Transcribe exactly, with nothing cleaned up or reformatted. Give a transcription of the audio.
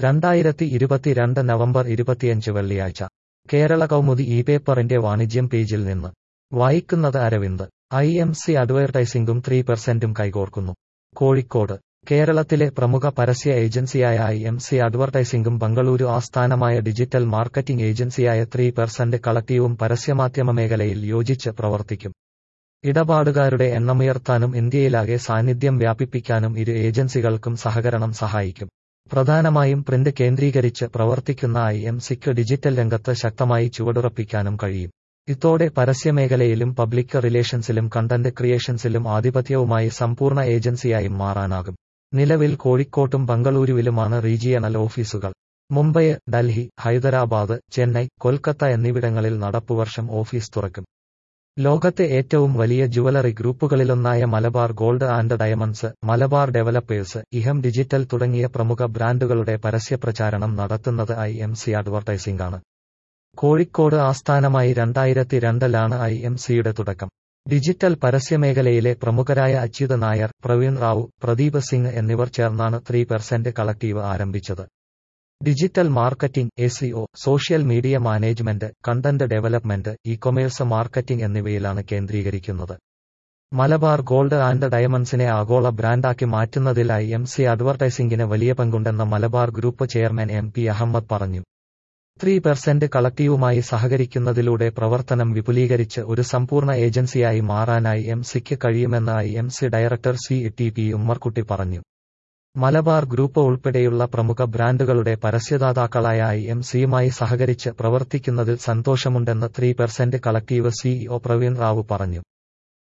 രണ്ടായിരത്തി ഇരുപത്തിരണ്ട് നവംബർ ഇരുപത്തിയഞ്ച് വെള്ളിയാഴ്ച കേരള കൗമുദി ഈ പേപ്പറിന്റെ വാണിജ്യം പേജിൽ നിന്ന് വായിക്കുന്നത് അരവിന്ദ്. ഐ എം സി അഡ്വർടൈസിംഗും ത്രീ പെർസെന്റും കൈകോർക്കുന്നു. കോഴിക്കോട് കേരളത്തിലെ പ്രമുഖ പരസ്യ ഏജൻസിയായ ഐ എം സി അഡ്വർടൈസിംഗും ബംഗളൂരു ആസ്ഥാനമായ ഡിജിറ്റൽ മാർക്കറ്റിംഗ് ഏജൻസിയായ ത്രീ പെർസെന്റ് കളക്ടീവും പരസ്യമാധ്യമ മേഖലയിൽ യോജിച്ച് പ്രവർത്തിക്കും. ഇടപാടുകാരുടെ എണ്ണമുയർത്താനും ഇന്ത്യയിലാകെ സാന്നിധ്യം വ്യാപിപ്പിക്കാനും ഇരു ഏജൻസികൾക്കും സഹകരണം സഹായിക്കും. പ്രധാനമായും പ്രിന്റ് കേന്ദ്രീകരിച്ച് പ്രവർത്തിക്കുന്ന ഐ എം സിക്ക് ഡിജിറ്റൽ രംഗത്ത് ശക്തമായി ചുവടുറപ്പിക്കാനും കഴിയും. ഇതോടെ പരസ്യമേഖലയിലും പബ്ലിക് റിലേഷൻസിലും കണ്ടന്റ് ക്രിയേഷൻസിലും ആധിപത്യവുമായി സമ്പൂർണ്ണ ഏജൻസിയായും മാറാനാകും. നിലവിൽ കോഴിക്കോട്ടും ബംഗളൂരുവിലുമാണ് റീജിയണൽ ഓഫീസുകൾ. മുംബൈ, ഡൽഹി, ഹൈദരാബാദ്, ചെന്നൈ, കൊൽക്കത്ത എന്നിവിടങ്ങളിൽ നടപ്പുവർഷം ഓഫീസ് തുറക്കും. ലോകത്തെ ഏറ്റവും വലിയ ജുവലറി ഗ്രൂപ്പുകളിലൊന്നായ Malabar gold and diamonds, Malabar developers, ഇഹം ഡിജിറ്റൽ തുടങ്ങിയ പ്രമുഖ ബ്രാൻഡുകളുടെ പരസ്യപ്രചാരണം നടത്തുന്നത് ഐ എം സി അഡ്വർടൈസിംഗ് ആണ്. കോഴിക്കോട് ആസ്ഥാനമായി രണ്ടായിരത്തി രണ്ടിലാണ് ഐ എം സിയുടെ തുടക്കം. ഡിജിറ്റൽ പരസ്യമേഖലയിലെ പ്രമുഖരായ അച്യുത നായർ, പ്രവീൺ റാവു, പ്രദീപ് സിംഗ് എന്നിവർ ചേർന്നാണ് ത്രീ പെർസെന്റ് കളക്ടീവ് ആരംഭിച്ചത്. Digital marketing, S E O, social media management, content development, e commerce marketing എന്നിവയിലാണ് കേന്ദ്രീകരിക്കുന്നത്. മലബാർ ഗോൾഡ് ആൻഡ് ഡയമണ്ട്സിനെ ആഗോള ബ്രാൻഡാക്കി മാറ്റുന്നതിൽ ഐ എം സി അഡ്വർടൈസിംഗിന് വലിയ പങ്കുണ്ടെന്ന് Malabar group chairman M P Ahmed പറഞ്ഞു. ത്രീ പെർസെന്റ് കളക്ടീവുമായി സഹകരിക്കുന്നതിലൂടെ പ്രവർത്തനം വിപുലീകരിച്ച് ഒരു സമ്പൂർണ്ണ ഏജൻസിയായി മാറാൻ ഐ എം സിക്ക് കഴിയുമെന്ന് I M C director C T P Ummerkutty പറഞ്ഞു. മലബാർ ഗ്രൂപ്പ് ഉൾപ്പെടെയുള്ള പ്രമുഖ ബ്രാൻഡുകളുടെ പരസ്യദാതാക്കളായ ഐ എം സിയുമായി സഹകരിച്ച് പ്രവർത്തിക്കുന്നതിൽ സന്തോഷമുണ്ടെന്ന് three percent collective CEO Praveen Rao പറഞ്ഞു.